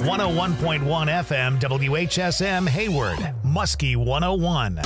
101.1 FM WHSM Hayward, Muskie 101.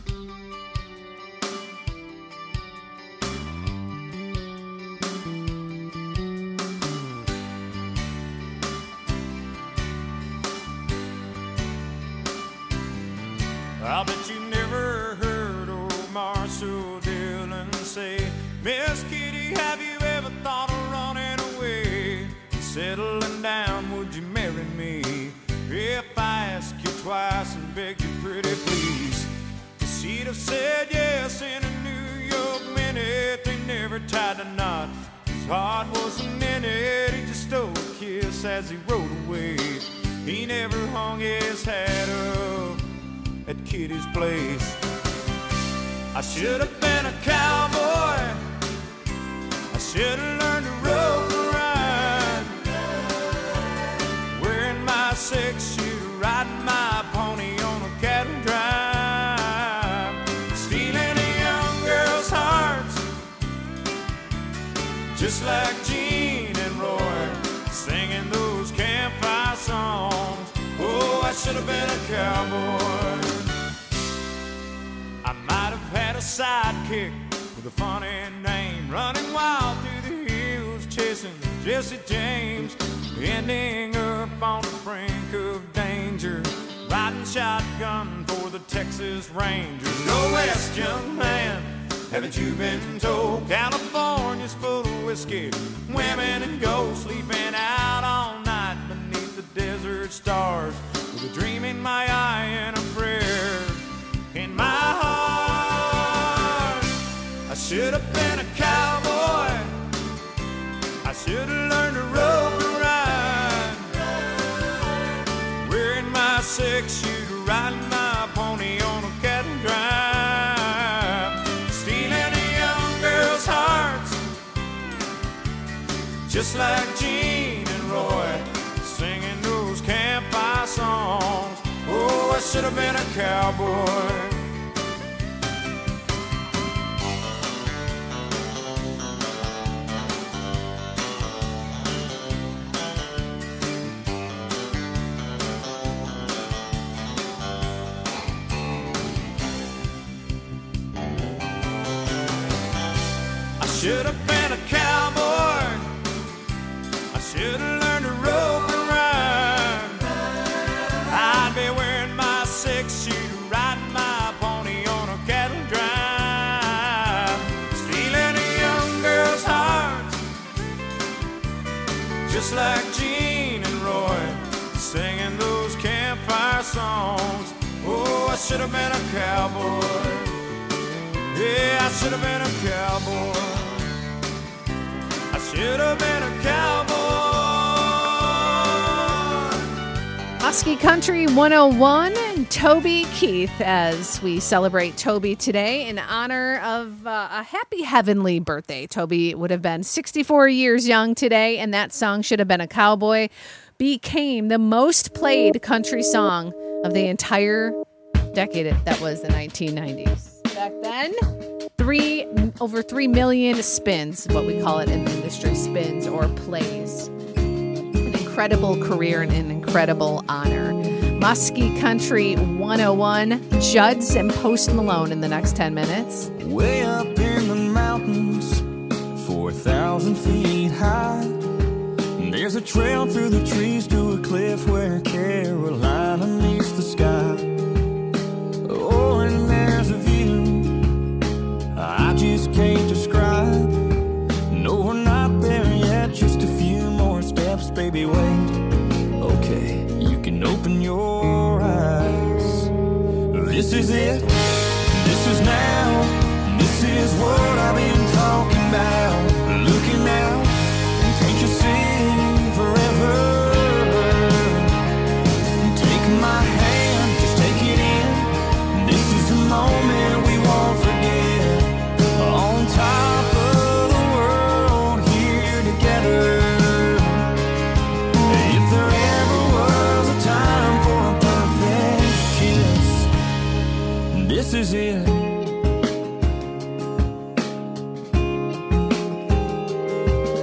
I bet you never heard old Marshall Dillon say, Miss Kitty, have you ever thought of running away? Settling down, would you marry me? If I asked you twice and begged you pretty please, she'd have said yes in a New York minute. They never tied a knot, his heart wasn't in it. He just stole a kiss as he rode away. He never hung his hat up at Kitty's place. I should have been a cowboy, I should have learned to rope and ride, wearing my 6-shooter, riding my pony on a cattle drive, stealing a young girl's hearts, just like Gene and Roy, singing those campfire songs. Oh, I should have been a cowboy. I might have had a sidekick with a funny name, running wild through the hills, chasing Jesse James, ending up on the brink of danger, riding shotgun for the Texas Rangers. Go west, young man, haven't you been told? California's full of whiskey, women and gold, sleeping out all night beneath the desert stars, with a dream in my eye and a prayer in my heart. I should have been a cowboy, I should have learned to rope and ride, wearing my 6-shooter, riding my pony on a cattle drive, stealing a young girl's hearts, just like Gene and Roy, singing those campfire songs. Oh, I should have been a cowboy. I should have been a cowboy, I should have learned to rope and ride, I'd be wearing my 6-shooter, riding my pony on a cattle drive, stealing a young girl's heart, just like Gene and Roy, singing those campfire songs. Oh, I should have been a cowboy. Yeah, I should have been a cowboy. I should have been a cowboy. Muskie Country 101 and Toby Keith, as we celebrate Toby today in honor of a happy heavenly birthday. Toby would have been 64 years young today, and that song, Should Have Been a Cowboy, became the most played country song of the entire decade that was the 1990s. Back then, over 3 million spins, what we call it in the industry, spins or plays. An incredible career and an incredible honor. Muskie Country 101, Judds and Post Malone in the next 10 minutes. Way up in the mountains, 4,000 feet high, there's a trail through the trees to a cliff where Carolina meets the sky. Oh, and there's a view I just can't describe. No, we're not there yet, just a few more steps, baby, wait. Okay, you can open your eyes. This is it, this is now, this is what I've been talking about. Looking out, and can't you see forever? Take my hand, just take it in. This is the moment we won't forget. On top of the world, here together. If there ever was a time for a perfect kiss, this is it.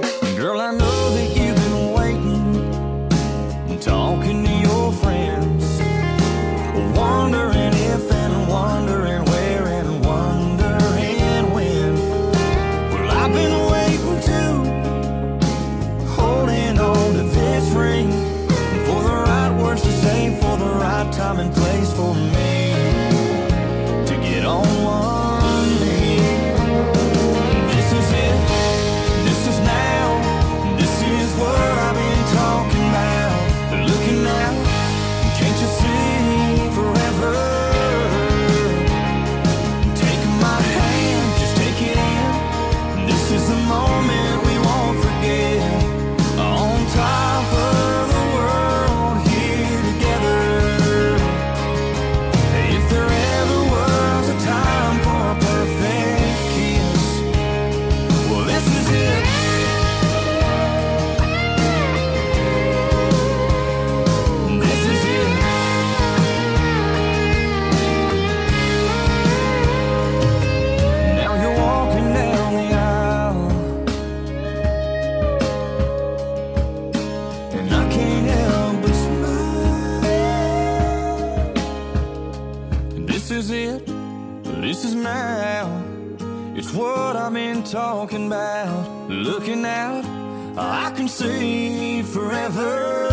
talking about, looking out, I can see forever.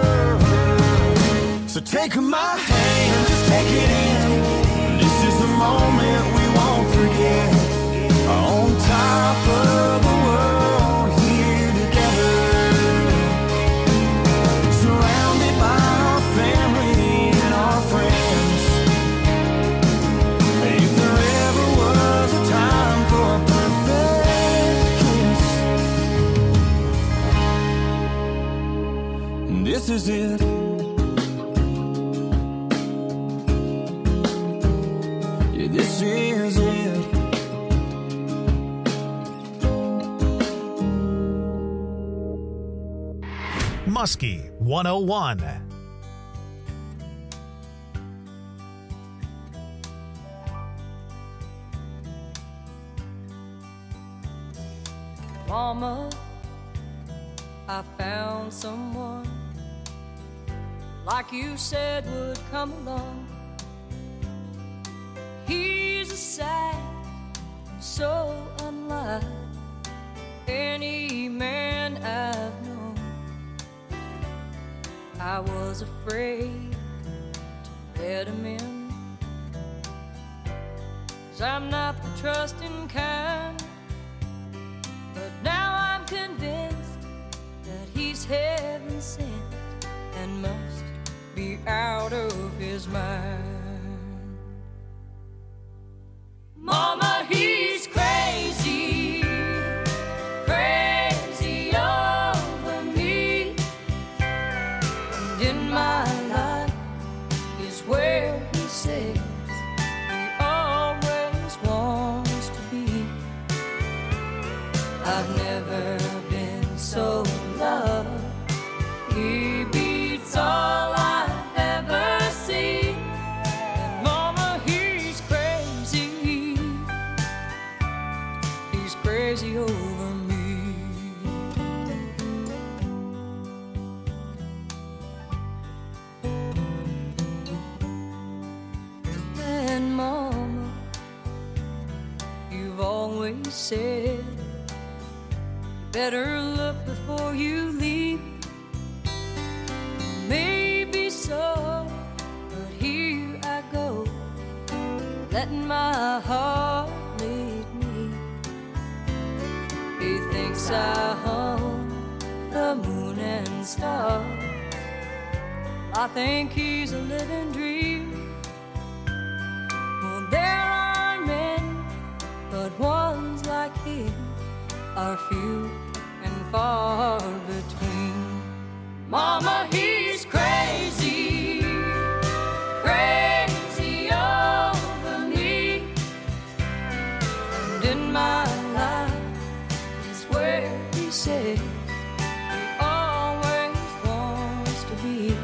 So take my hand, just take it in. This is the moment we won't forget. On top of the world, here together, surrounded by our family and our friends. If there ever was a time for a perfect kiss, this is it. Yeah, this is it. Muskie 101. Mama, I found someone like you said would come along. He's a sight so unlike any man I've known. I was afraid to let him in, 'cause I'm not the trusting kind. But now I'm convinced that he's heaven sent and must be out of his mind. Mama, he's crazy, crazy over me. And in my life is where he says he always wants to be. I've never been so loved. He beats all I've ever seen. And mama, he's crazy. He's crazy over me. And mama, you've always said better look before you leave. Maybe so, but here I go, letting my heart lead me. He thinks I hung the moon and stars. I think he's a living dream. Well, there are many, but ones like him are few and far between. Mama, he's crazy, crazy over me. And in my life is where he says he always wants to be.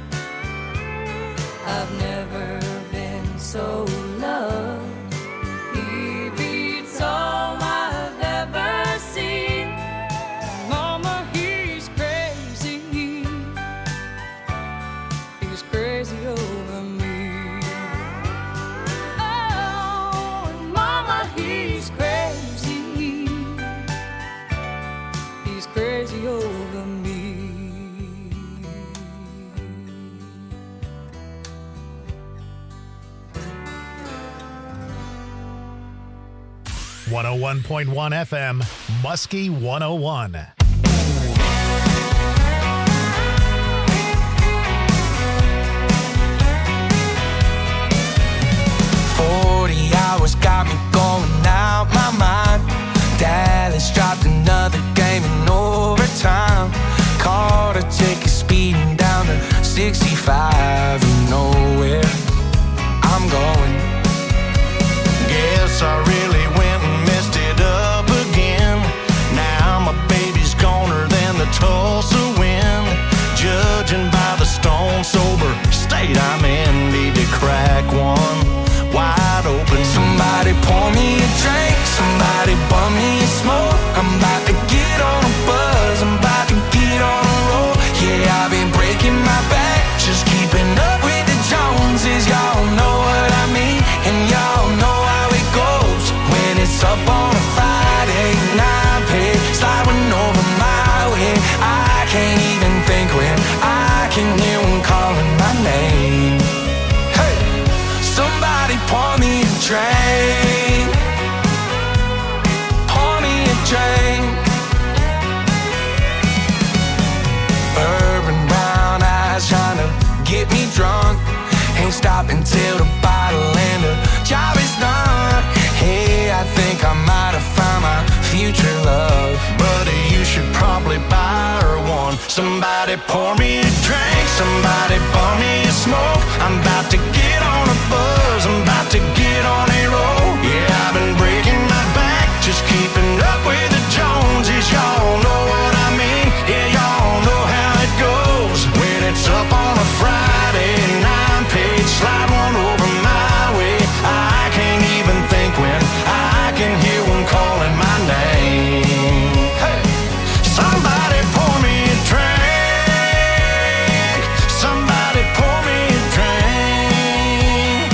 I've never been so loved. He beats all I've ever seen. Mama, he's crazy. He's crazy over me. Oh, and mama, he's crazy. He's crazy over me. 101.1 FM, Muskie 101. Hours got me going out my mind. Dallas dropped another game in overtime. Caught a ticket speeding down to 65. You know where I'm going. Guess I really went and messed it up again. Now my baby's goner than the Tulsa wind. Judging by the stone sober state I'm in, need to crack one wide open. Somebody pour me a drink, somebody bum me a smoke. I'm about to get on a buzz, I'm about to get on a roll. Yeah, I've been breaking my back, just keeping up with the Joneses. Y'all know what I mean, and y'all know how it goes when it's up on a Friday until the bottle and the job is done. Hey, I think I might have found my future love. Buddy, you should probably buy her one. Somebody pour me a drink, somebody bum me a smoke. I'm about to get on a buzz, I'm about to get on a roll. Yeah, I've been breaking my back, just keeping up with the Joneses. Y'all know what I mean, yeah, y'all know how it goes. When it's up on a Friday and I'm paid, slide one over my way. I can't even think when I can hear one calling my name. Hey, somebody pour me a drink, somebody pour me a drink.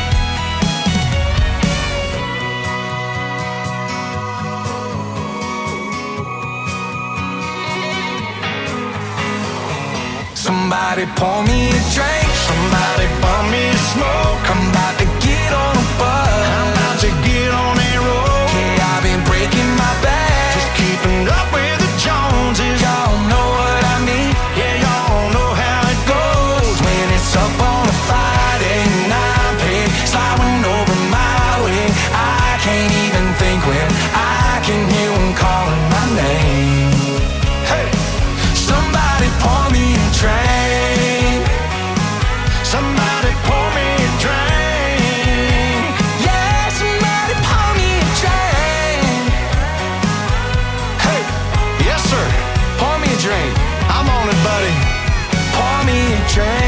Somebody pour me a drink, somebody bum me a smoke. I'm about to get on a bus, I'm about to get on a roll. Yeah, I've been breaking my back, just keeping up with the Joneses. Y'all know what I mean, yeah, y'all know how it goes. When it's up on a Friday and I'm paid, sliding over my way. I can't even think when I can hear one calling my name. Hey, somebody pour me a drink, somebody pour me a drink. Yeah, somebody pour me a drink. Hey, yes sir, pour me a drink. I'm on it, buddy. Pour me a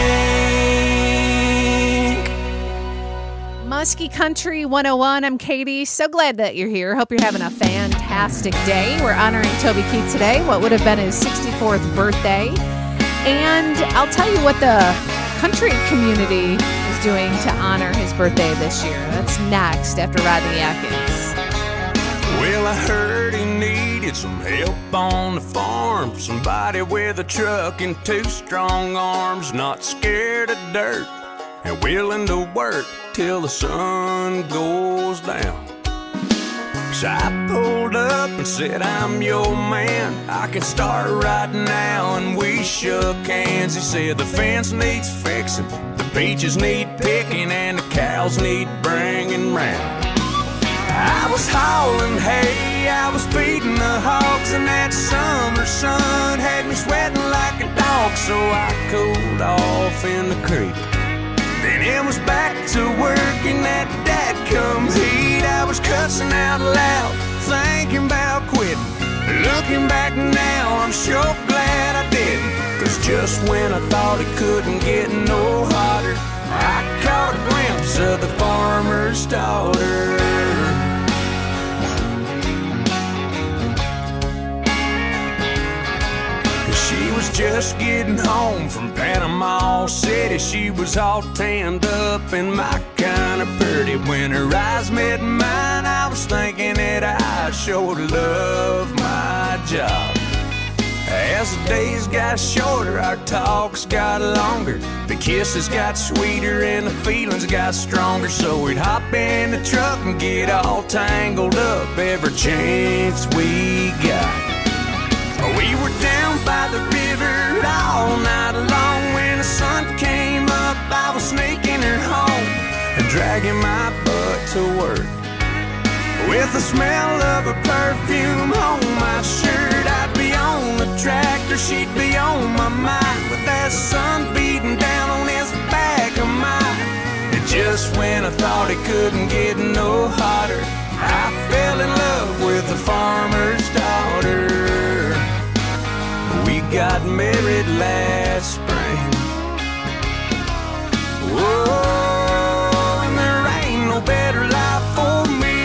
drink. Muskie Country 101. I'm Katie. So glad that you're here. Hope you're having a fantastic day. We're honoring Toby Keith today, what would have been his 64th birthday. And I'll tell you what the country community is doing to honor his birthday this year. That's next after Rodney Atkins. Well, I heard he needed some help on the farm. Somebody with a truck and two strong arms, not scared of dirt and willing to work till the sun goes down. So I pulled up and said, I'm your man, I can start right now. And we shook hands. He said the fence needs fixing, the peaches need picking, and the cows need bringing round. I was hauling hay, I was feeding the hogs, and that summer sun had me sweating like a dog. So I cooled off in the creek, then it was back to work in that dadgum heat. I was cussing out loud, thinking about quitting. Looking back now, I'm sure glad I didn't. Cause just when I thought it couldn't get no hotter, I caught a glimpse of the farmer's daughter. She was just getting home from Panama City. She was all tanned up and my kind of pretty. When her eyes met mine, I was thinking that I sure love my job. As the days got shorter, our talks got longer. The kisses got sweeter and the feelings got stronger. So we'd hop in the truck and get all tangled up every chance we got. We were down by the river all night long. When the sun came up, I was sneaking her home and dragging my butt to work. With the smell of her perfume on my shirt, I'd be on the tractor, she'd be on my mind. With that sun beating down on this back of mine. And just when I thought it couldn't get no hotter, I fell in love with the farmer's daughter. We got married last spring. Whoa, and there ain't no better life for me.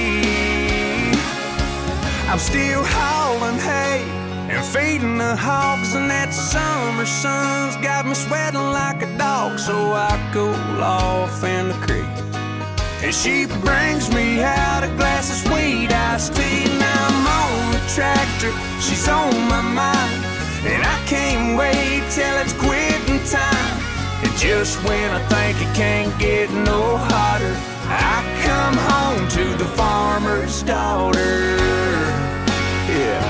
I'm still hauling hay and feeding the hogs, and that summer sun's got me sweating like a dog. So I cool off in the creek, and she brings me out a glass of sweet iced tea. Now I'm on the tractor, she's on my mind, and I can't wait till it's quitting time. And just when I think it can't get no hotter, I come home to the farmer's daughter. Yeah,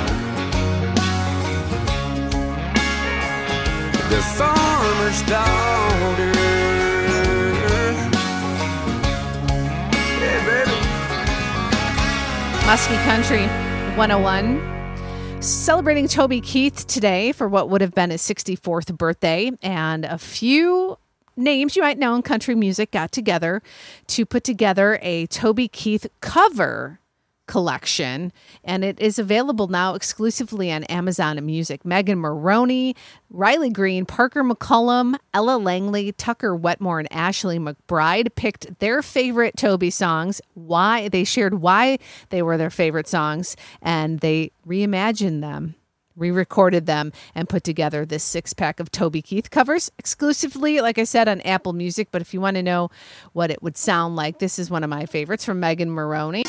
the farmer's daughter. Muskie Country 101. Celebrating Toby Keith today for what would have been his 64th birthday. And a few names you might know in country music got together to put together a Toby Keith cover collection, and it is available now exclusively on Amazon Music. Megan Maroney, Riley Green, Parker McCullum, Ella Langley, Tucker Wetmore, and Ashley McBride picked their favorite Toby songs, why they shared why they were their favorite songs, and they reimagined them, re-recorded them, and put together this 6-pack of Toby Keith covers exclusively, like I said, on Apple Music. But if you want to know what it would sound like, this is one of my favorites from Megan Maroney.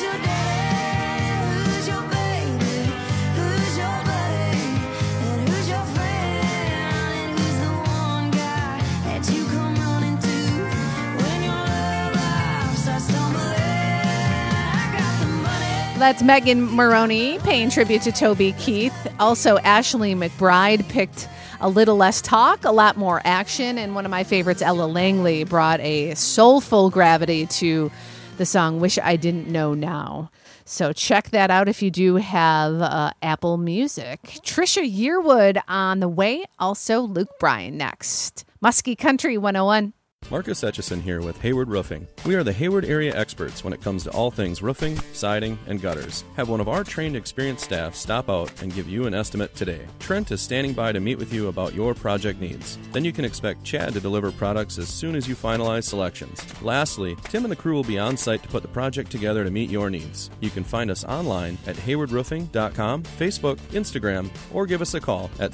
That's Megan Maroney paying tribute to Toby Keith. Also, Ashley McBride picked A Little Less Talk, A Lot More Action. And one of my favorites, Ella Langley, brought a soulful gravity to the song Wish I Didn't Know Now. So check that out if you do have Apple Music. Trisha Yearwood on the way. Also, Luke Bryan next. Muskie Country 101. Marcus Etchison here with Hayward Roofing. We are the Hayward area experts when it comes to all things roofing, siding, and gutters. Have one of our trained, experienced staff stop out and give you an estimate today. Trent is standing by to meet with you about your project needs. Then you can expect Chad to deliver products as soon as you finalize selections. Lastly, Tim and the crew will be on site to put the project together to meet your needs. You can find us online at haywardroofing.com, Facebook, Instagram, or give us a call at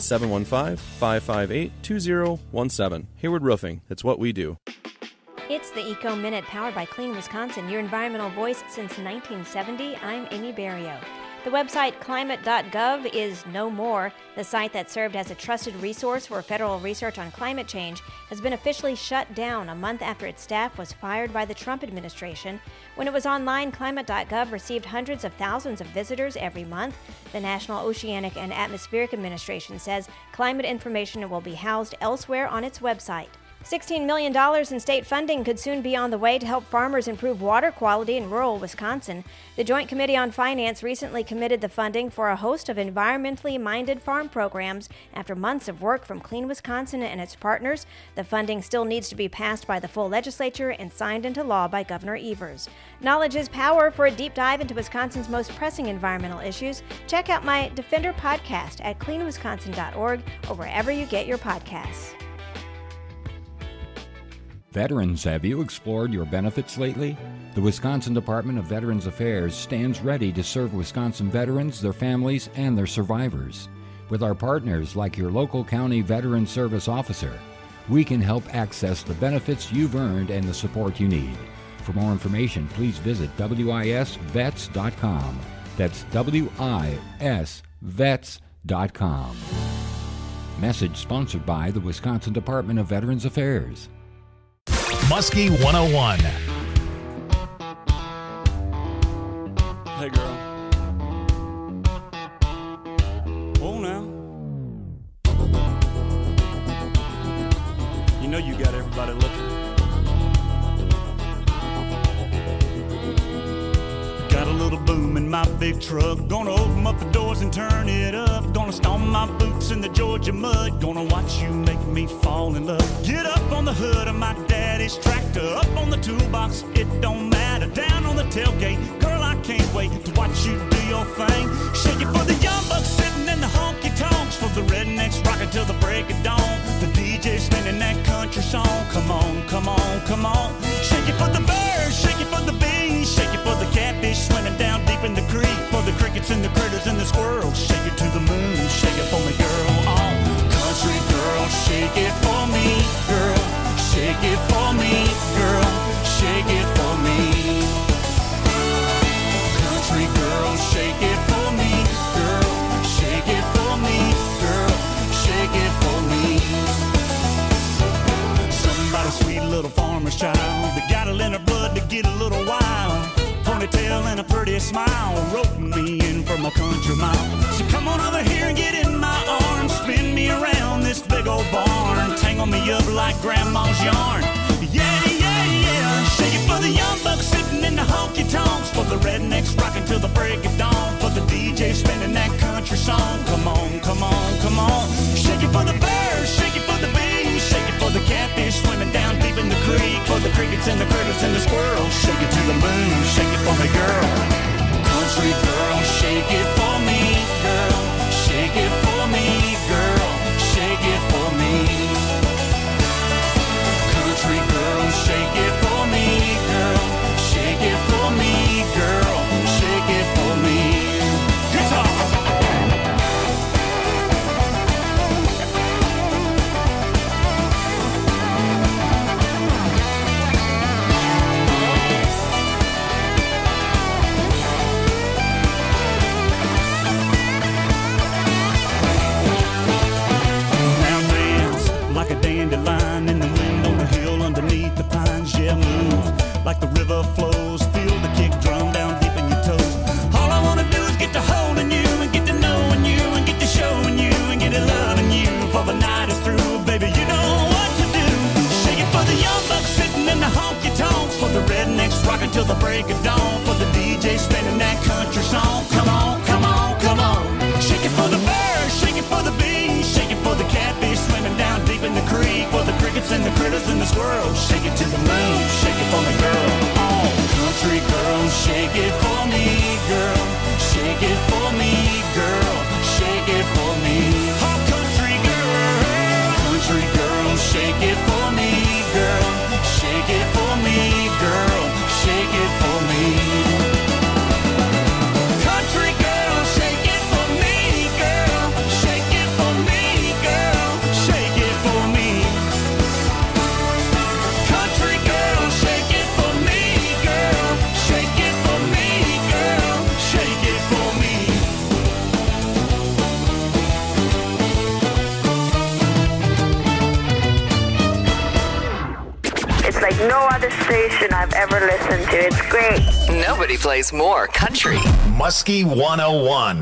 715-558-2017. Hayward Roofing, it's what we do. It's the Eco Minute powered by Clean Wisconsin, your environmental voice since 1970. I'm Amy Barrio. The website climate.gov is no more. The site that served as a trusted resource for federal research on climate change has been officially shut down a month after its staff was fired by the Trump administration. When it was online, climate.gov received hundreds of thousands of visitors every month. The National Oceanic and Atmospheric Administration says climate information will be housed elsewhere on its website. $16 million in state funding could soon be on the way to help farmers improve water quality in rural Wisconsin. The Joint Committee on Finance recently committed the funding for a host of environmentally minded farm programs after months of work from Clean Wisconsin and its partners. The funding still needs to be passed by the full legislature and signed into law by Governor Evers. Knowledge is power. For a deep dive into Wisconsin's most pressing environmental issues, check out my Defender podcast at cleanwisconsin.org or wherever you get your podcasts. Veterans, have you explored your benefits lately? The Wisconsin Department of Veterans Affairs stands ready to serve Wisconsin veterans, their families, and their survivors. With our partners like your local county veteran service officer, we can help access the benefits you've earned and the support you need. For more information, please visit wisvets.com. That's wisvets.com. Message sponsored by the Wisconsin Department of Veterans Affairs. Muskie 101. Hey, girl. Oh, now. You know you got everybody looking. Got a little boom in my big truck. Gonna open up the doors and turn it up. Gonna stomp my boots in the Georgia mud. Gonna watch you make me fall in love. Get up on the hood of my daddy's tractor. Up on the toolbox, it don't matter. Down on the tailgate, girl, I can't wait to watch you do your thing. Shake it for the young bucks sitting in the honky tonks. For the rednecks rocking till the break of dawn. The DJ spinning that country song. Come on, come on, come on. Shake it for the birds, shake it for the bees. Shake it for the catfish swimming down deep in the creek. For the crickets and the critters and the squirrels. Shake it to the moon, shake it for me, girl. Oh, country girl, shake it for me, girl. Shake it for me, girl. Shake it for me. Country girl, shake it for me, girl. Shake it for me, girl. Shake it for me. Somebody sweet little farmer's child that got it in her blood to get a little wild. Ponytail and a pretty smile, roping me in from a country mile. So come on over here and get in my arms, spin me around this big old barn, tangle me up like grandma's yarn. Yeah, yeah, yeah. Shake it for the young bucks sitting in the honky tonks, for the rednecks rocking till the break of dawn, for the DJ spinning that country song. Come on, come on, come on. Shake it for the birds, shake it for the bees, shake it for the catfish swimming down deep in the creek, for the crickets and the critters and the squirrels. Shake it to the moon, shake it for me, girl. Country girl, shake it for me, girl. Shake it for me, girl. Shake it for me. Country girl, shake it for me, girl. Shake it for me, girl. Shake it for me. Guitar. Like a dandelion in the wind on the hill underneath the pines. Yeah, move like the river flows. Feel the kick drum down deep in your toes. All I wanna do is get to holding you and get to knowing you and get to showing you and get to loving you. For the night is through, baby, you know what to do. Shake it for the young bucks sitting in the honky tonks, for the rednecks rocking till the break of dawn, for the DJ spinning that country song. Come on, come on, come on. Shake it for the birds, shake it for the bees, shake it for the catfish swimming down deep in the creek, for the crickets and the critters and the squirrels. Shake it to the moon, shake it for me, girl. Oh, country girl, shake it for me, girl. Shake it for me, girl. Shake it for me. Oh, country girl, shake it for me, girl. Shake it for me, girl. Shake it for me. Country girl, shake it for me, girl. Shake it for me, girl. Shake it for me. Country girl, shake it for me, girl. Shake it for me, girl. Shake it for me. It's like no other station I've ever listened to. It's great. Nobody plays more country. Muskie 101.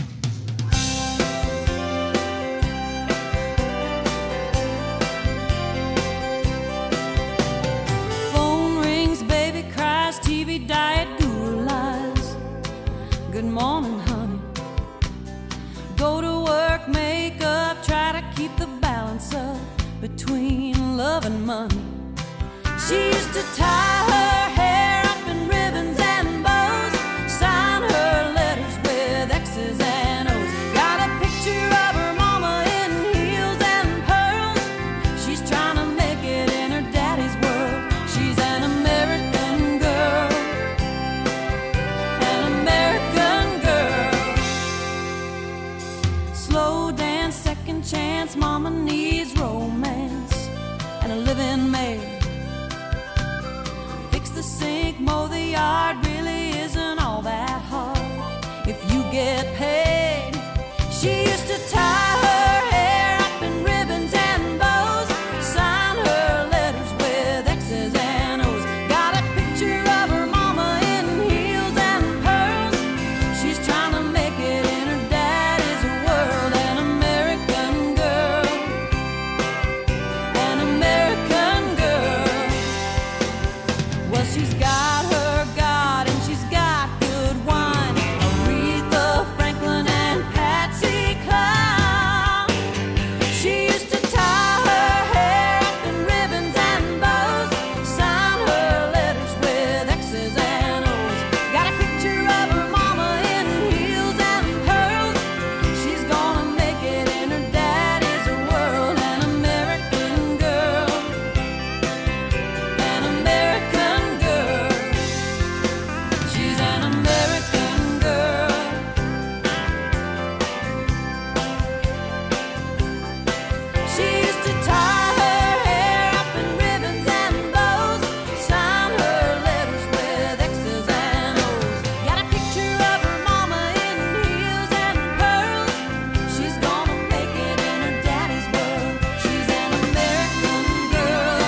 Phone rings, baby cries, TV diet, guru lies. Good morning, honey. Go to work, make up, try to keep the balance up between love and money. She used to tie her hair up in ribbons and bows, sign her letters with X's and O's. Got a picture of her mama in heels and pearls. She's trying to make it in her daddy's world. She's an American girl, an American girl. Slow dance, second chance, mama needs romance and a living maid. Fix the sink, mow the yard, really isn't all that hard if you get paid. She used to tie her hair up in ribbons and bows, sign her letters with X's and O's. Got a picture of her mama in heels and pearls. She's trying to make it in her daddy's world. An American girl, an American girl. Well, she's got her God and she's got good wine. Aretha Franklin and Patsy Cline. She used to tie her hair up in ribbons and bows, sign her letters with X's and O's. Got a picture of her mama in heels and pearls. She's gonna make it in her daddy's world. An American girl, an American girl. She's an American girl. She used to tie her hair up in ribbons and bows, sign her letters with X's and O's. Got a picture of her mama in heels and pearls. She's gonna make it in her daddy's world. She's an American girl,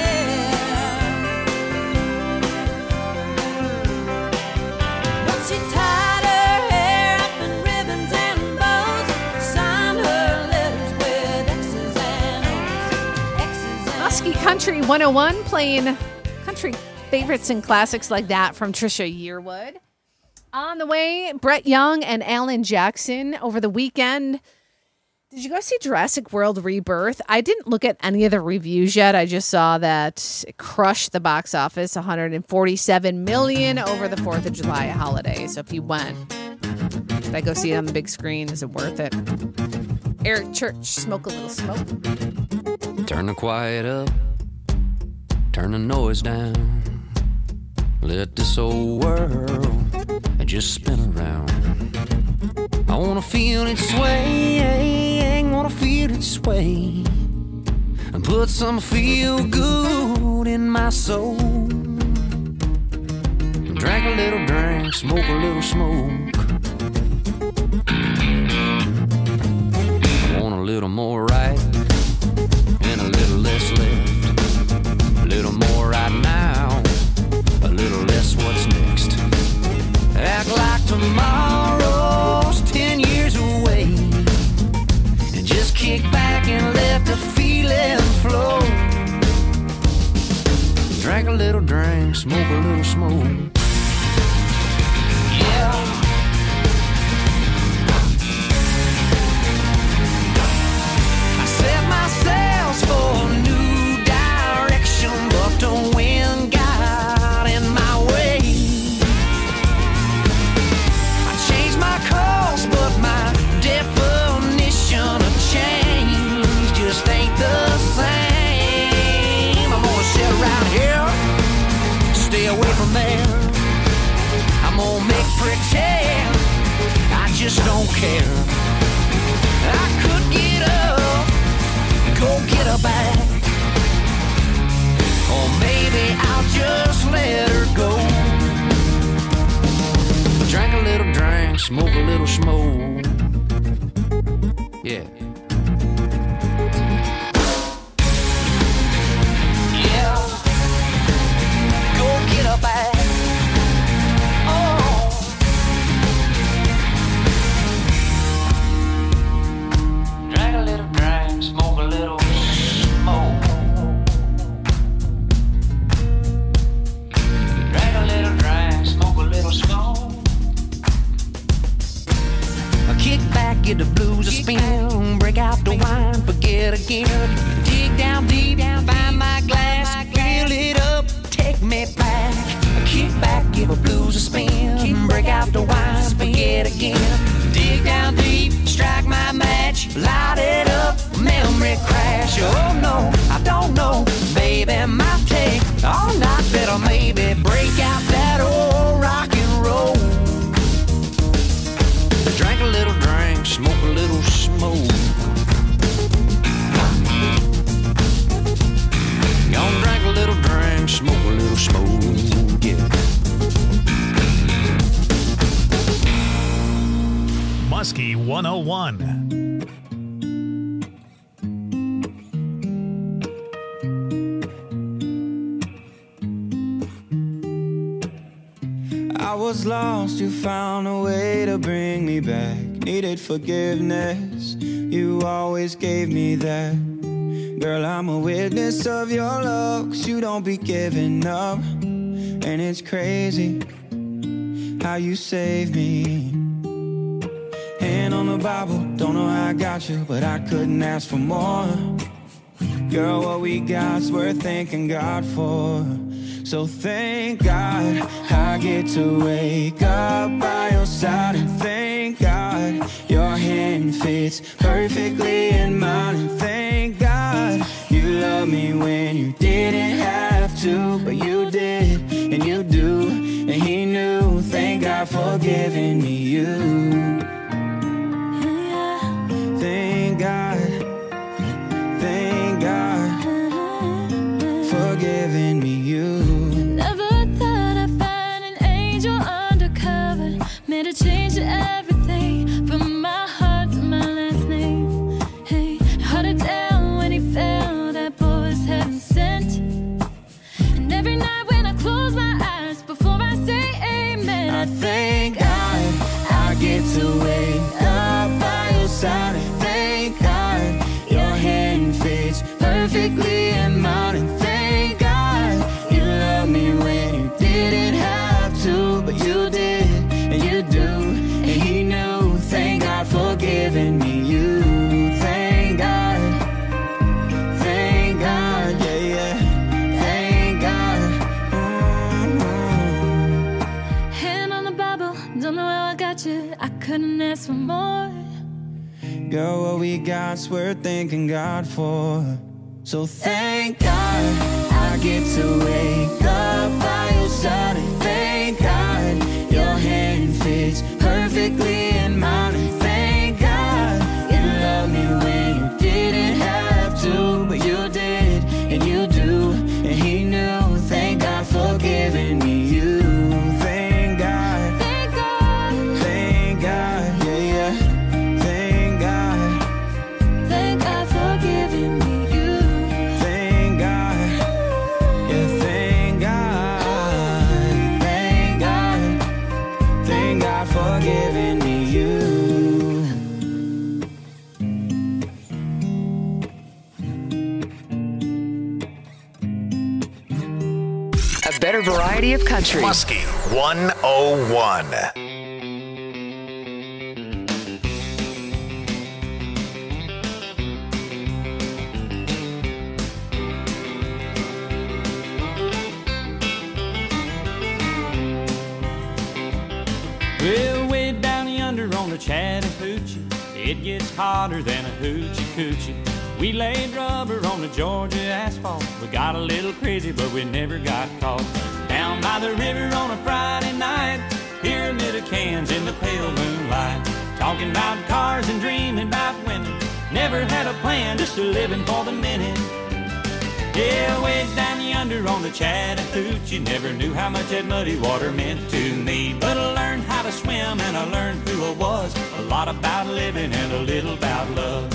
yeah. But she tied her hair up in ribbons and bows, signed her letters with X's and O's. X's and Muskie Country 101 playing country favorites and classics like that from Trisha Yearwood. On the way, Brett Young and Alan Jackson over the weekend. Did you guys see Jurassic World Rebirth? I didn't look at any of the reviews yet. I just saw that it crushed the box office, $147 million over the 4th of July holiday. So if you went, should I go see it on the big screen? Is it worth it? Eric Church, Smoke a Little Smoke. Turn the quiet up, turn the noise down. Let this old world just spin around. I wanna feel it sway, wanna feel it sway, and put some feel good in my soul. Drink a little drink, smoke a little smoke. I want a little more right and a little less left. A little more right now, a little less what's next. Act like tomorrow's 10 years away, and just kick back and let the feeling flow. Drink a little drink, smoke a little smoke. Yeah. I set my sails for a new direction, but the wind got in my way. I changed my course, but my definition of change just ain't the same. I'm gonna sit around here, stay away from there. I'm gonna make pretend I just don't care. I could get up, go get her back, or maybe I'll just let her go. Drink a little drink, smoke a little smoke. Yeah. Yeah. Go get her back. Oh. Drink a little drink, smoke a little smoke. Drink a little drink, smoke a little smoke. Kick back, get the blues a spin, break out the wine, forget again. Dig down deep, find my glass, fill it up, take me back. Kick back, give the blues a spin, break out the wine, forget again. Dig down deep, strike my match, light it up, memory crash. Oh no, I don't know, baby, might take all night, better maybe break out that old rock and roll. Drink a little drink, smoke a little smoke. Gonna drink a little drink, smoke a little smoke, yeah. Muskie 101. I was lost, you found a way to bring me back. Needed forgiveness, you always gave me that. Girl, I'm a witness of your love, 'cause you don't be giving up. And it's crazy how you saved me. Hand on the Bible, don't know how I got you, but I couldn't ask for more. Girl, what we got's worth thanking God for. So thank God I get to wake up by your side, and thank God your hand fits perfectly in mine, and thank God you love me when you didn't have to, but you did and you do, and he knew. Thank God for giving me you. Thank God, thank God for giving me you. Made a change to everything, from my heart to my last name. Hey, held it down when he fell, that boy was heaven sent. And every night when I close my eyes, before I say amen, I thank God I get to wake up by your side, and thank God your hand fits perfectly in mine, and thank God you love me when ask for more. Girl, what we got's worth thanking God for. So thank God I get to wake up by your side. And thank God your hand fits perfectly in mine. And thank God you loved me when you didn't have to, but you did, and you do, and he knew. Thank God for giving me you. Thank God. Thank God. Thank God, yeah, yeah. Thank God. Thank God for giving me you. Thank God. Yeah, thank God. Thank God. Thank God for giving me you. A better variety of country. Muskie 101. Well, way down yonder on the Chattahoochee, it gets hotter than a hoochie coochie. We laid rubber on the Georgia asphalt. We got a little crazy, but we never got caught. Down by the river on a Friday night, pyramid of cans in the pale moonlight. Talking about cars and dreaming about women. Never had a plan, just a living for the minute. Yeah, way down yonder on the Chattahoochee, never knew how much that muddy water meant to me. But I learned how to swim and I learned who I was. A lot about living and a little about love.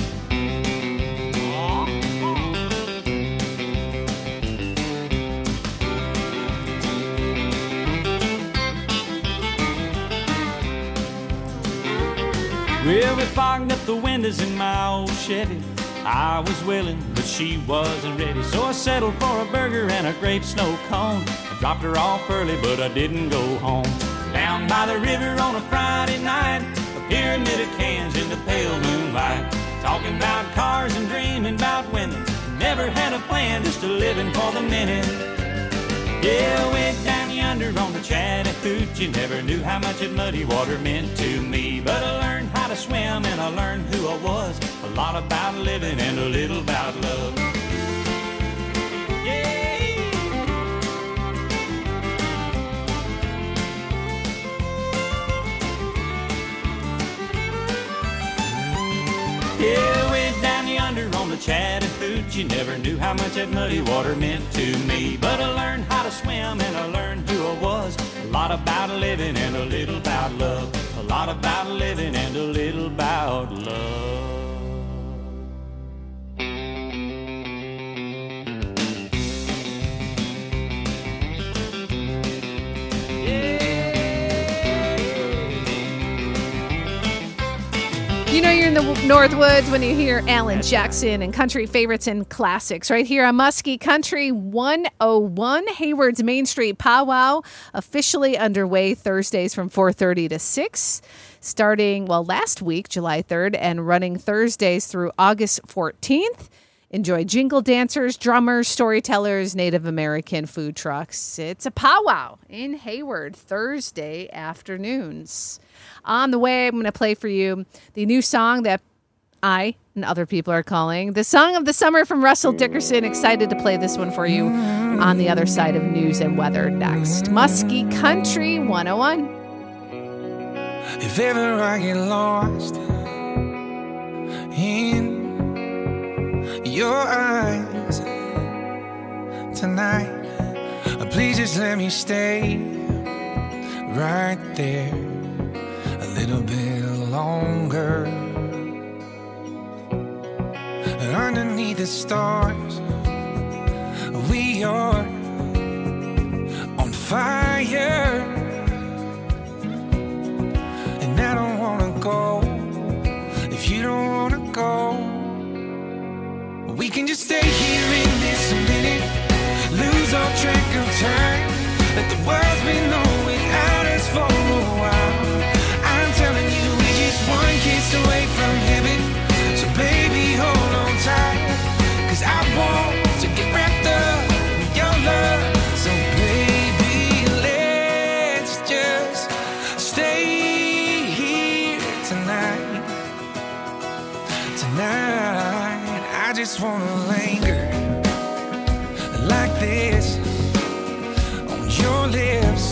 Well, we fogged up the windows in my old Chevy. I was willing, but she wasn't ready. So I settled for a burger and a grape snow cone. I dropped her off early, but I didn't go home. Down by the river on a Friday night, a pyramid of cans in the pale moonlight. Talking about cars and dreaming about women. Never had a plan, just a living for the minute. Yeah, way down yonder on the Chattahoochee, never knew how much that muddy water meant to me. But I learned how to swim and I learned who I was. A lot about living and a little about love. Yeah, way down yonder on the Chattahoochee, never knew how much that muddy water meant to me. But I learned how to swim and I learned who I was. A lot about living and a little about love. A lot about living and a little about love. You know you're in the Northwoods when you hear Alan Jackson and country favorites and classics right here on Muskie Country 101. Hayward's Main Street Powwow officially underway Thursdays from 4:30 to 6, starting, last week, July 3rd, and running Thursdays through August 14th. Enjoy jingle dancers, drummers, storytellers, Native American food trucks. It's a powwow in Hayward Thursday afternoons. On the way, I'm going to play for you the new song that I and other people are calling the Song of the Summer from Russell Dickerson. Excited to play this one for you on the other side of news and weather next. Muskie Country 101. If ever I get lost in your eyes tonight, please just let me stay right there a little bit longer. Underneath the stars, we are on fire, and I don't wanna go if you don't wanna go. We can just stay here in this minute, lose all track of time, let the world's been on without us for a while. I'm telling you, we're just one kiss away from heaven, so baby hold on tight, 'cause I want to get wrapped up in your love. So baby, let's just stay here tonight. linger like this on your lips.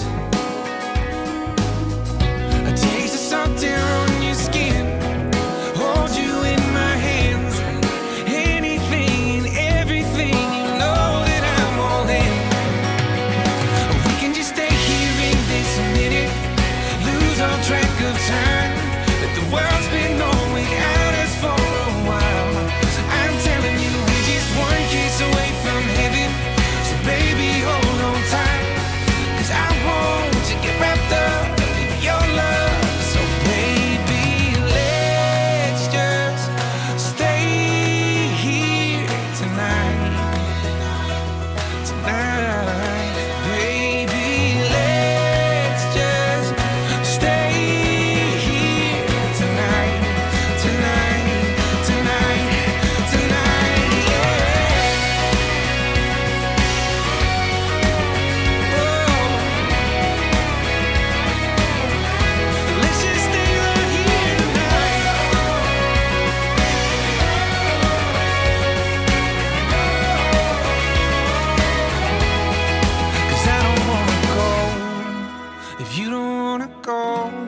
A taste of salt air on your skin. Hold you in my hands. Anything and everything, you know that I'm all in. We can just stay here in this minute, lose all track of time. That the world's been on without us for a while. So I'm telling you, we're just one kiss away from heaven. So baby, hold on tight, 'cause I want to get wrapped up in your love. So baby, let's just stay here tonight. Tonight, baby, let's just stay here tonight. Tonight, tonight, tonight, yeah. Let's just stay right here tonight. 'Cause I don't wanna go if you don't wanna go.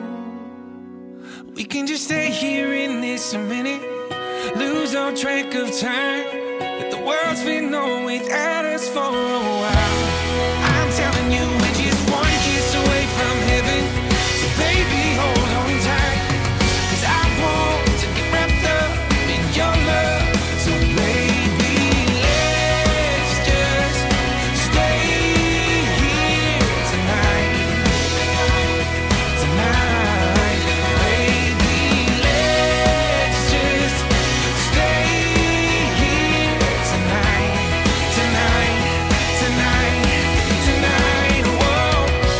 We can just stay here in this a minute, lose all track of time. That the world's been on without us for a while. I'm telling you, we're just one kiss away from heaven. So baby, hold on tight, 'cause I want to get wrapped up in your love. So baby, let's just stay here tonight. Tonight, baby, let's just stay here tonight. Tonight, tonight, tonight, whoa.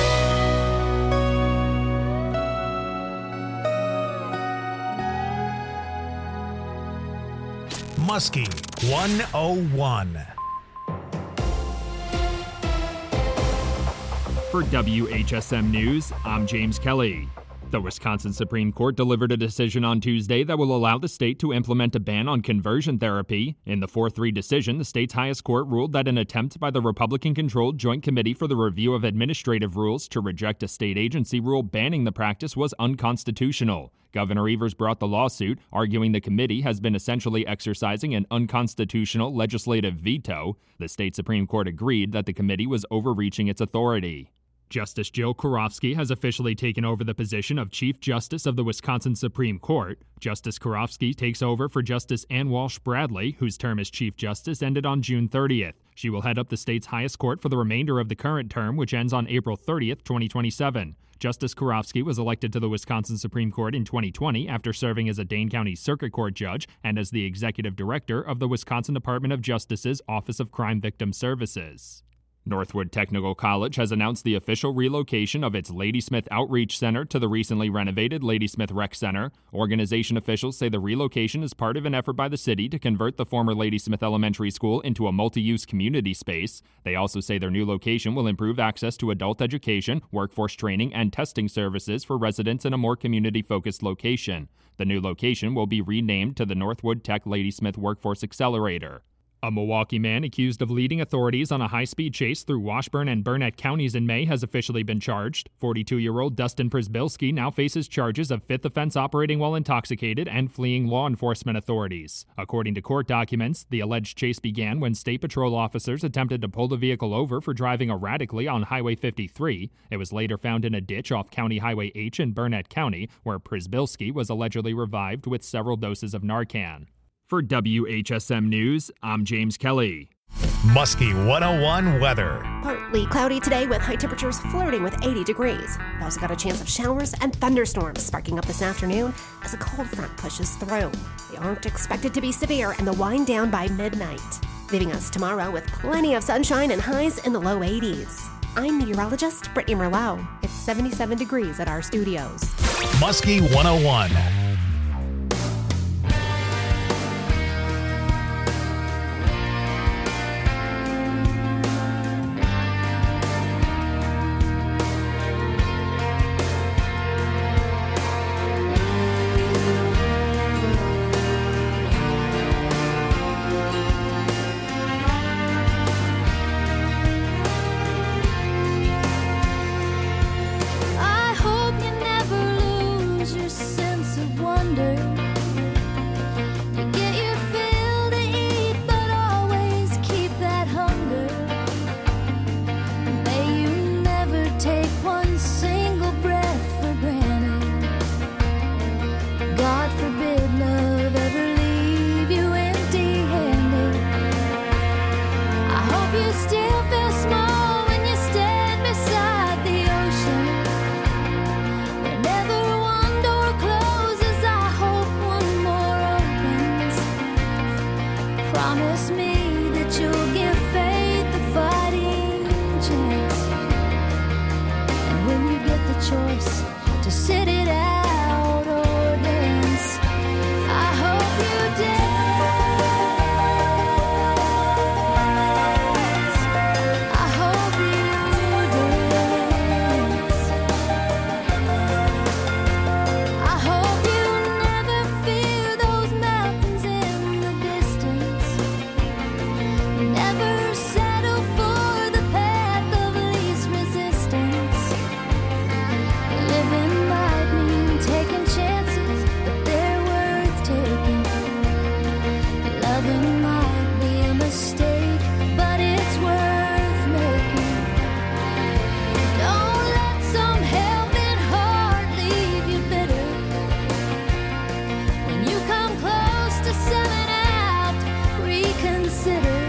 Muskie 101. For WHSM News, I'm James Kelly. The Wisconsin Supreme Court delivered a decision on Tuesday that will allow the state to implement a ban on conversion therapy. In the 4-3 decision, the state's highest court ruled that an attempt by the Republican-controlled Joint Committee for the Review of Administrative Rules to reject a state agency rule banning the practice was unconstitutional. Governor Evers brought the lawsuit, arguing the committee has been essentially exercising an unconstitutional legislative veto. The state Supreme Court agreed that the committee was overreaching its authority. Justice Jill Karofsky has officially taken over the position of Chief Justice of the Wisconsin Supreme Court. Justice Karofsky takes over for Justice Ann Walsh Bradley, whose term as Chief Justice ended on June 30th. She will head up the state's highest court for the remainder of the current term, which ends on April 30th, 2027. Justice Karofsky was elected to the Wisconsin Supreme Court in 2020 after serving as a Dane County Circuit Court judge and as the executive director of the Wisconsin Department of Justice's Office of Crime Victim Services. Northwood Technical College has announced the official relocation of its Ladysmith Outreach Center to the recently renovated Ladysmith Rec Center. Organization officials say the relocation is part of an effort by the city to convert the former Ladysmith Elementary School into a multi-use community space. They also say their new location will improve access to adult education, workforce training, and testing services for residents in a more community-focused location. The new location will be renamed to the Northwood Tech Ladysmith Workforce Accelerator. A Milwaukee man accused of leading authorities on a high-speed chase through Washburn and Burnett counties in May has officially been charged. 42-year-old Dustin Przybylski now faces charges of fifth offense operating while intoxicated and fleeing law enforcement authorities. According to court documents, the alleged chase began when State Patrol officers attempted to pull the vehicle over for driving erratically on Highway 53. It was later found in a ditch off County Highway H in Burnett County, where Przybylski was allegedly revived with several doses of Narcan. For WHSM News, I'm James Kelly. Muskie 101 weather. Partly cloudy today with high temperatures flirting with 80 degrees. We've also got a chance of showers and thunderstorms sparking up this afternoon as a cold front pushes through. They aren't expected to be severe and they'll wind down by midnight, leaving us tomorrow with plenty of sunshine and highs in the low 80s. I'm meteorologist Brittany Merlot. It's 77 degrees at our studios. Muskie 101. hope you still feel small when you stand beside the ocean. Whenever one door closes, I hope one more opens. Promise me that you'll give faith a fighting chance. And when you get the choice to sit it out or dance, I hope you dance. I hope you dance. I hope you never fear those mountains in the distance. Never settle for the path of least resistance. Living might mean taking chances, but they're worth taking. Loving might be a mistake, but it's worth making. Don't let some helping heart leave you bitter. When you come close to selling out, reconsider.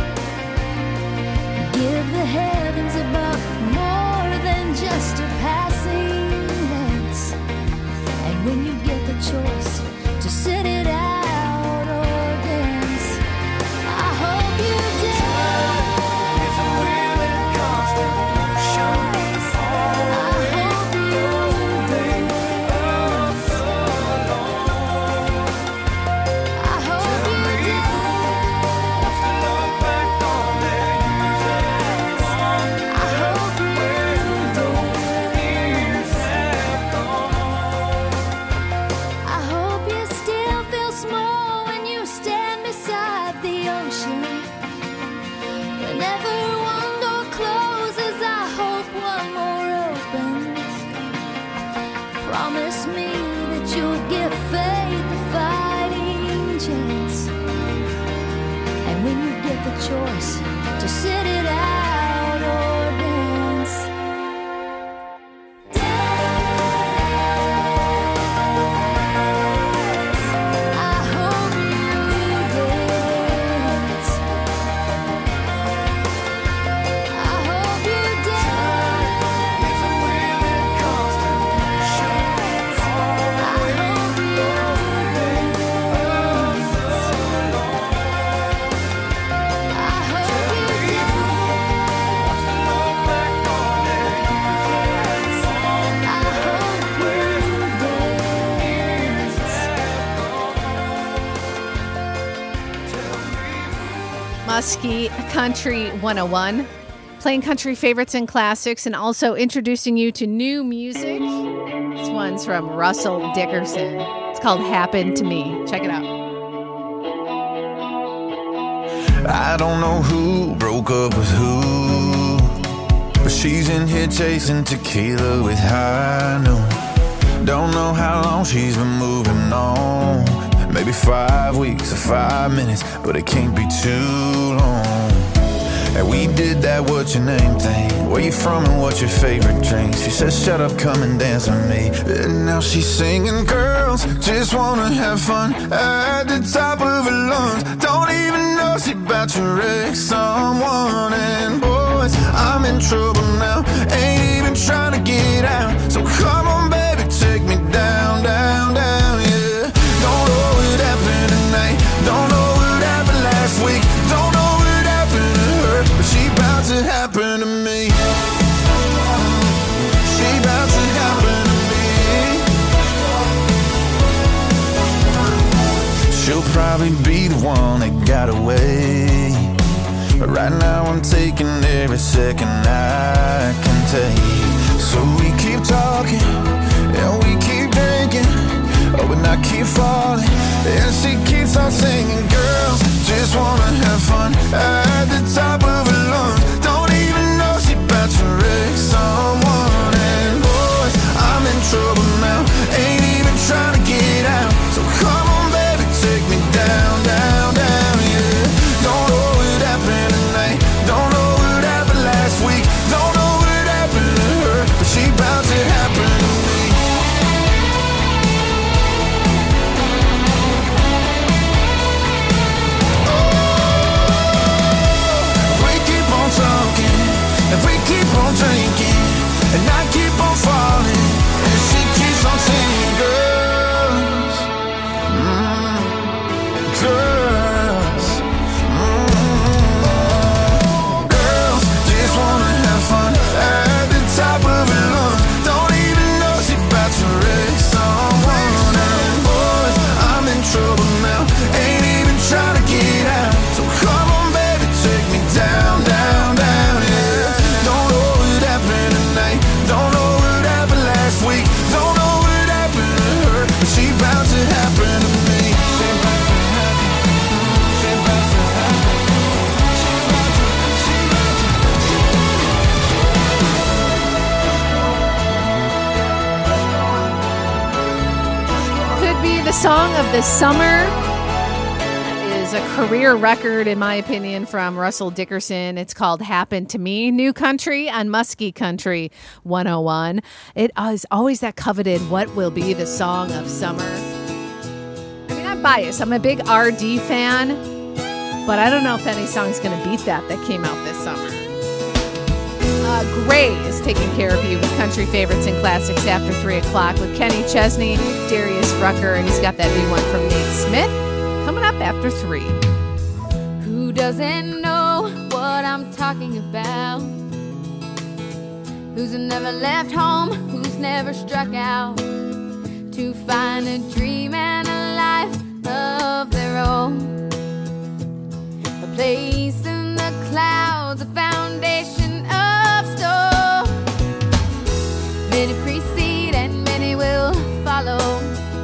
Give the heavens above more than just a passing glance. And when you get the choice to sit it out or dance, I hope you dance. It's a willing, constant motion. I hope you dance. I hope you dance. Look back on their years. I hope you dance. I hope you still feel small when you stand beside the ocean. Whenever one door closes, I hope one more opens. Promise me that you'll give faith a fighting chance. And when you get the choice to sit it out or dance, I hope you dance. I hope you dance. It's a willing, constant motion. I hope you dance. I hope you dance. Look back on their years. I hope you dance. Muskie Country 101, playing country favorites and classics, and also introducing you to new music. This one's from Russell Dickerson. It's called Happen to Me. Check it out. I don't know who broke up with who, but she's in here chasing tequila with high noon. Don't know how long she's been moving on. Maybe 5 weeks or 5 minutes, but it can't be too long. And we did that what's your name thing. Where you from and what's your favorite drink? She says shut up, come and dance with me. And now she's singing, girls just wanna have fun at the top of her lungs. Don't even know she about to wreck someone. And boys, I'm in trouble now, ain't even trying to get out. So come on baby, take me down, down, down, yeah. Don't know what happened tonight, don't know what happened last week, don't know what happened to her, but she about to happen to me. She about to happen to me. She'll probably be the one that got away, but right now I'm taking every second I can take. So we keep talking and we keep drinking, oh, and I keep falling, and she keeps on singing. Girls just wanna have fun at the top of her lungs. Don't even know she about to wreck someone. And boys, I'm in trouble now, ain't even trying to get out. So come on baby, take me down, down, down, yeah. Don't know what happened tonight, don't know what happened last week, don't know what happened to her, but she about to happen to me. Song of the Summer is a career record, in my opinion, from Russell Dickerson. It's called Happen to Me. New country on Muskie Country 101. It is always that coveted, what will be the song of summer? I mean, I'm biased. I'm a big RD fan, but I don't know if any song's going to beat that came out this summer. Gray is taking care of you with country favorites and classics after 3 o'clock with Kenny Chesney, Darius Rucker, and he's got that new one from Nate Smith coming up after 3. Who doesn't know what I'm talking about? Who's never left home? Who's never struck out to find a dream and a life of their own? A place in the clouds, a foundation of stone. Many precede and many will follow.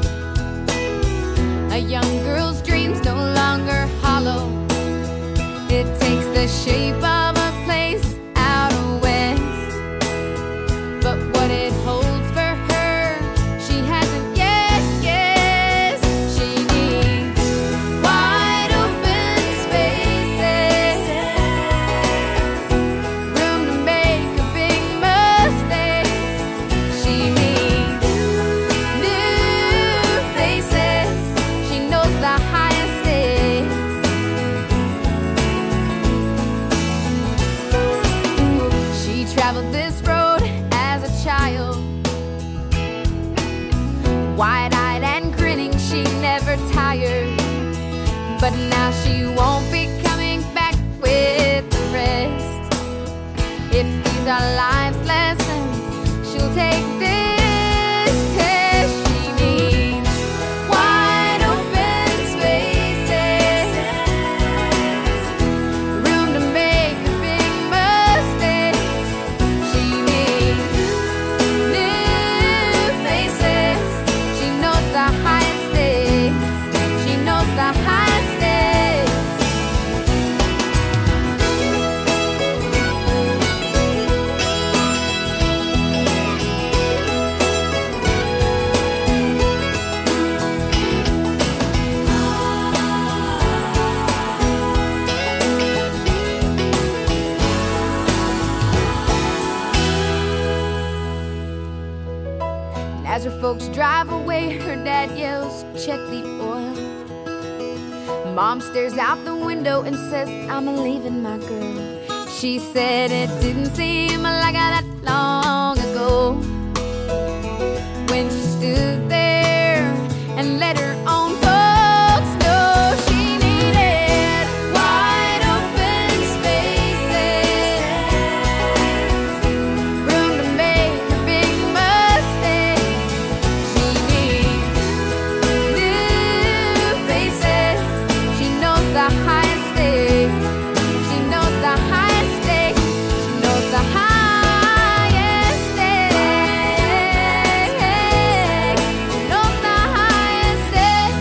A young girl's dreams no longer hollow. It takes the shape of a place out west, but what it holds for her, she hasn't yet guessed. She needs wide open spaces, room to make a big mistake. She needs new faces. She knows the highest stakes. She traveled this road as a child, wide-eyed and grinning, she never tired. But now she won't be coming back with the rest. If these are life's lessons, she'll take this test. She needs wide open spaces, room to make a big mistake. She needs new faces. She knows the highest stakes. She knows the highest stakes. And as her folks drive away, her dad yells, "Check the oil." Mom stares out the window and says, "I'm leaving my girl." She said it didn't seem like that long ago when she stood there and let her own folks know she needed wide open spaces, room to make a big mistake. She needs new faces. She knows the highest stakes. She knows the highest stakes. She knows the highest stakes. She knows the highest stakes.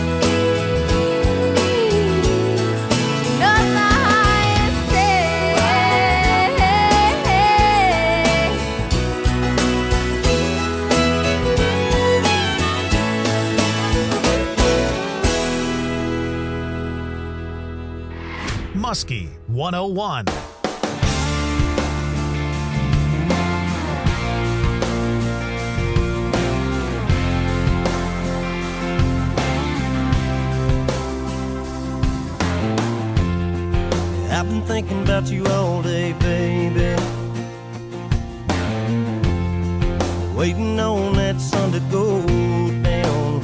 She knows the highest Muskie 101. I've been thinking about you all day, baby. Waiting on that sun to go down.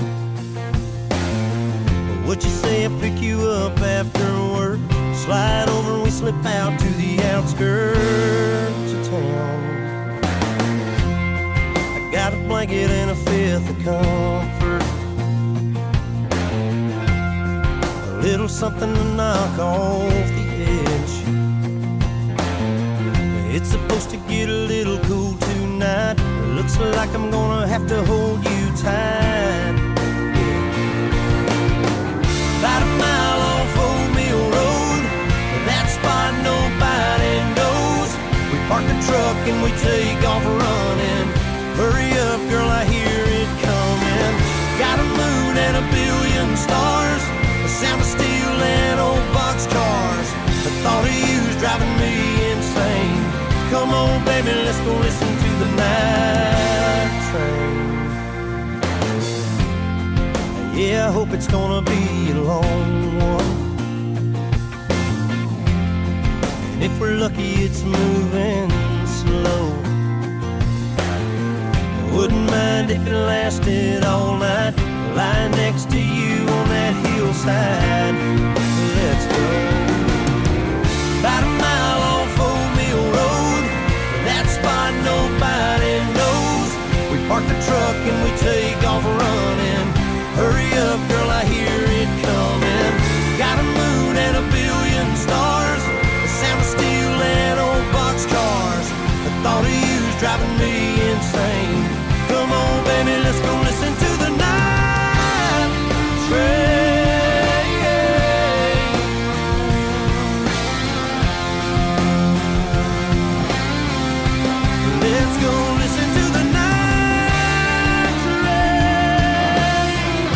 What you say I pick you up after work? Slide over and we slip out to the outskirts of town. I got a blanket and a fifth of comfort, a little something to knock off the edge. It's supposed to get a little cool tonight. Looks like I'm gonna have to hold you tight. About a mile off Old Mill Road, that spot nobody knows. We park the truck and we take off running. Hurry up, girl, I hear it coming. Got a moon and a billion billion stars, the sound of steel and old boxcars. The thought of you's driving me insane. Come on, baby, let's go listen to the night train. Yeah, I hope it's gonna be a long one. And if we're lucky, it's moving slow. I wouldn't mind if it lasted all night, lying next to you on that hillside. Let's go. About a mile off Old Mill Road, that spot nobody knows. We park the truck and we take off running. Hurry up, girl, I hear it coming. Got a moon and a billion stars, the sound of steel and old boxcars. The thought of you's driving me insane. Come on, baby, let's go listen to the night train. Let's go listen to the night train.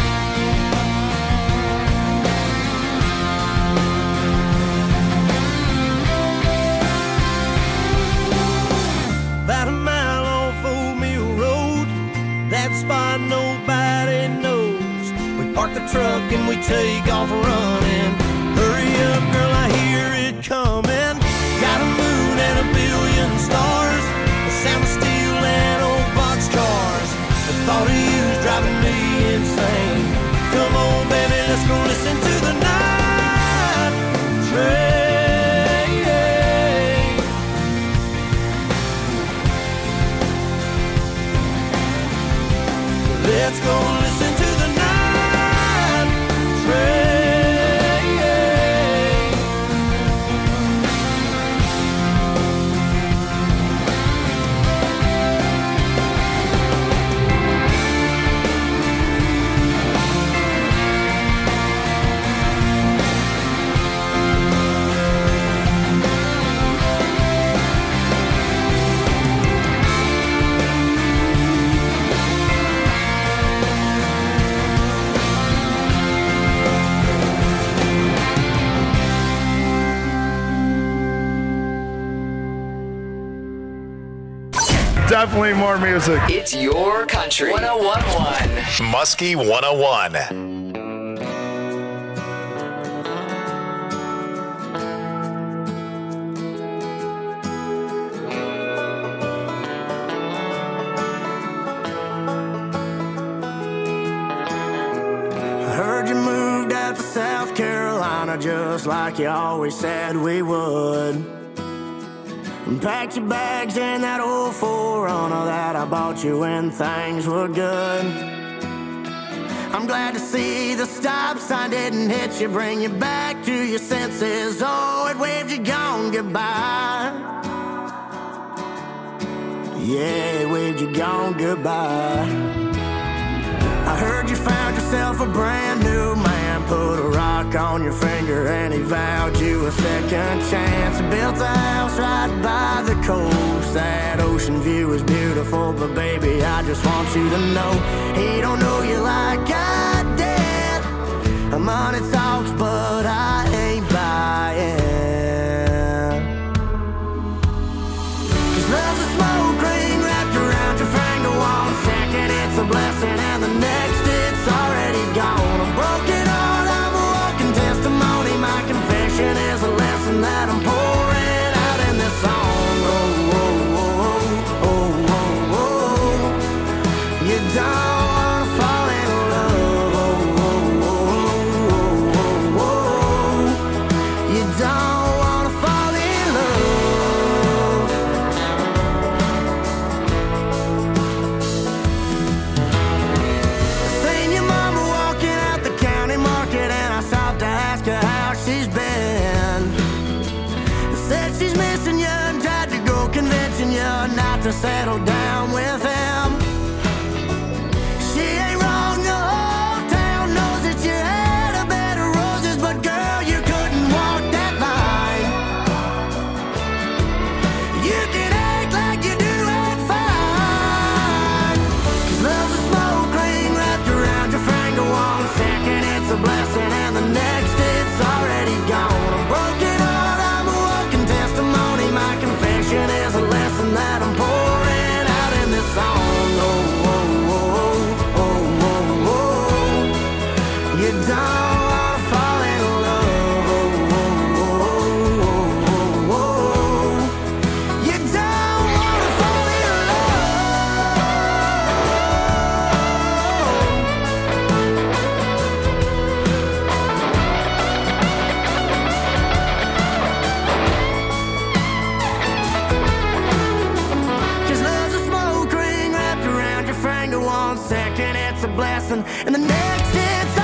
About a mile off Old Mill Road, that spot nobody knows. We park the truck and we take off running. Hurry up, girl, I hear it coming. Got a moon and a billion stars, the sound of steel and old boxcars. The thought of you's driving me insane. Come on, baby, let's go listen to the night train. Let's go listen to the night train. Definitely more music. It's your country. 101.1. Muskie 101. I heard you moved out to South Carolina just like you always said we would. And packed your bags in that old 4Runner that I bought you when things were good. I'm glad to see the stop sign didn't hit you, bring you back to your senses. Oh, it waved you gone goodbye. Yeah, it waved you gone goodbye. I heard you found yourself a brand new man, put a rock on your finger and he vowed you a second chance. Built a house right by the coast, that ocean view is beautiful, but baby, I just want you to know he don't know you like I did. Money talks, but I ain't buying. 'Cause love's a smoke ring wrapped around your finger. One second it's a blessing and the next it's already gone. A broken heart, I'm a walking testimony. My confession is a lesson that I'm pouring out in this song. Oh, oh, oh, oh, oh, oh. You don't wanna fall in love. Oh, oh, oh, oh, oh, oh. You don't wanna fall in love. Seen your mama walking out the county market and I stopped to ask her how she's been. Said she's missing you and tried to go convincing you not to settle down with him. She ain't wrong, the whole town knows that you had a bed of roses, but girl, you couldn't walk that line. You can act like you do it fine. 'Cause love's a smoke ring wrapped around your finger. One second it's blasting, and the next it's